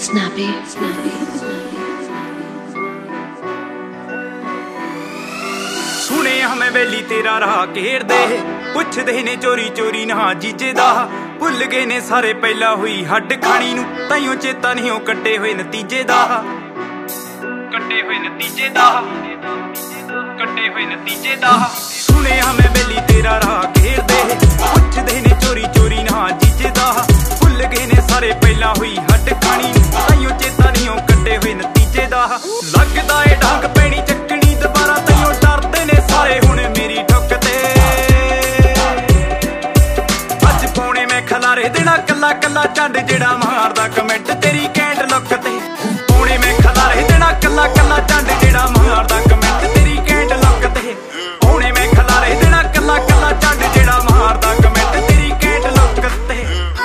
Snappy. सुने हमें वेली तेरा राह घेरदे पुछदे ने चोरी चोरी ना जीजे दा भुल गए ने सारे पहला हुई हड्ड खानी नू ताइयों चेता नहीं ओ कट्टे हुए नतीजे दा सुने हमें वेली तेरा राह घेरदे पुछदे ने चोरी चोरी ना जीजे दा भुल गए ने सारे पहला हुई हड्ड खानी नू ताइयों चेता नहीं ओ कट्टे हुए नतीजे दा लगदा ए डांग पैनी चक्कनी दोबारा ताइयों डरदे ने सारे हुण मेरी ठुक ते अज पौने मैं खलारे देना कला कला चंड जेड़ा मारदा कमेंट तेरी कैंट लुक ते पौने मैं खलारे देना कला कला चंड जेड़ा मारदा कमेंट तेरी कैंट लुक ते पौने मैं खलारे देना कला कला चंड जेड़ा मारदा कमेंट तेरी कैंट लुक ते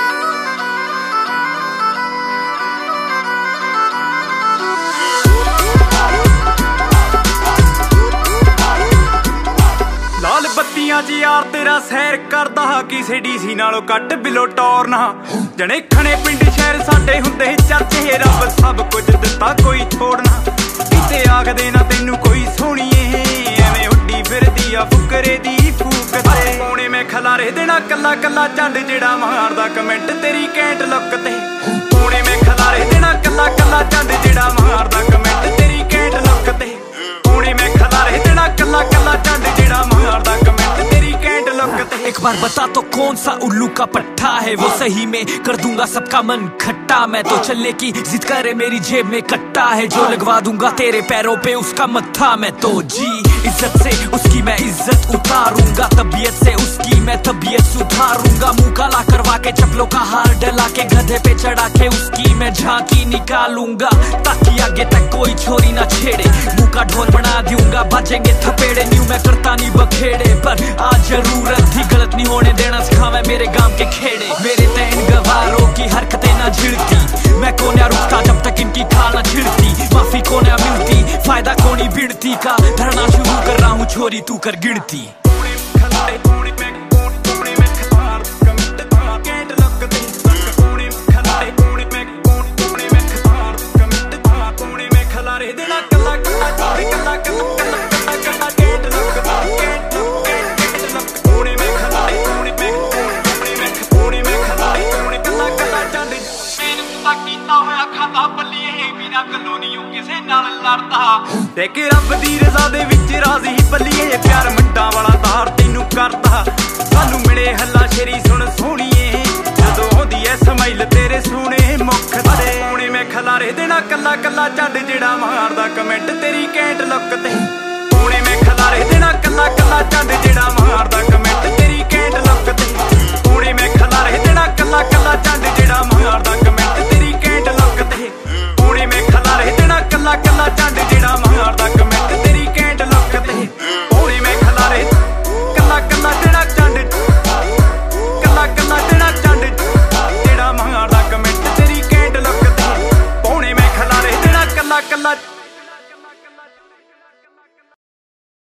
लाल बत्तियां च यार तेरा सैर करदा किसे डीसी नालों कट बिलो टोरना जने खने पिंड शहर साडे हुंदे चर्चे रब सब कुछ दिता कोई छोड़ना किते आखदे ना तैनू कोई सोहणीए एवें उड्डी फिरदी आ फुकरे दी फूक ते पौने मैं खलारे देना कला कला चंड जेड़ा मारदा कमेंट तेरी कैंट लुक ते पौने मैं खलारे देना कला कला चंड जेड़ा मारदा कमेंट तेरी कैंट लुक ते पौने मैं खलारे देना कला कला चंड जेड़ा मारदा कमेंट तेरी कैंट लुक ते एक बार बता तो कौन सा उल्लू का पट्टा है वो सही में कर दूंगा सबका मन खट्टा मैं तो चलने की जिद करे मेरी जेब में कट्टा है जो लगवा दूंगा तेरे पैरों पे उसका मत्था मैं तो जी इज्जत से उसकी मैं इज्जत उतारूंगा तबीयत से उसकी मैं तबीयत सुधारूंगा मुंह काला करवा के चप्पलों का हार डला के गधे पे चढ़ा के उसकी मैं झांकी निकालूंगा ताकि आगे तक कोई छोरी ना छेड़े मुंह का ढोल बना दूंगा बजेंगे थपेड़े न्यू मैं करता नहीं बखेड़े पर आज जरूरत थी गलत नहीं होने देना सिखावे मेरे गांव के खेड़े मेरे तैन गवारों की हरकतें ना झिड़ती मैं कोन्या रुकता जब तक इनकी खाल ना छिड़ती माफी कोन्या मिलती फायदा कोनी भिड़ती का धरना शुरू कर रहा हूँ छोरी तू कर गिनती देखे रब दी रजा दे विच राजी बल्लीए प्यार मंडा वाला तार तैनू करदा सानू मिले हल्ला शेरी सुन सोहणीए जदों आउंदी ऐ स्माइल तेरे सोहणे मुख ते पौने मैं खलारे देना कला कला चंड जेड़ा मारदा कमेंट तेरी कैंट लुक ते पौने मैं खलारे देना कला कला चंड जेड़ा मारदा कमेंट तेरी कैंट लुक ते पौने मैं खलारे देना कला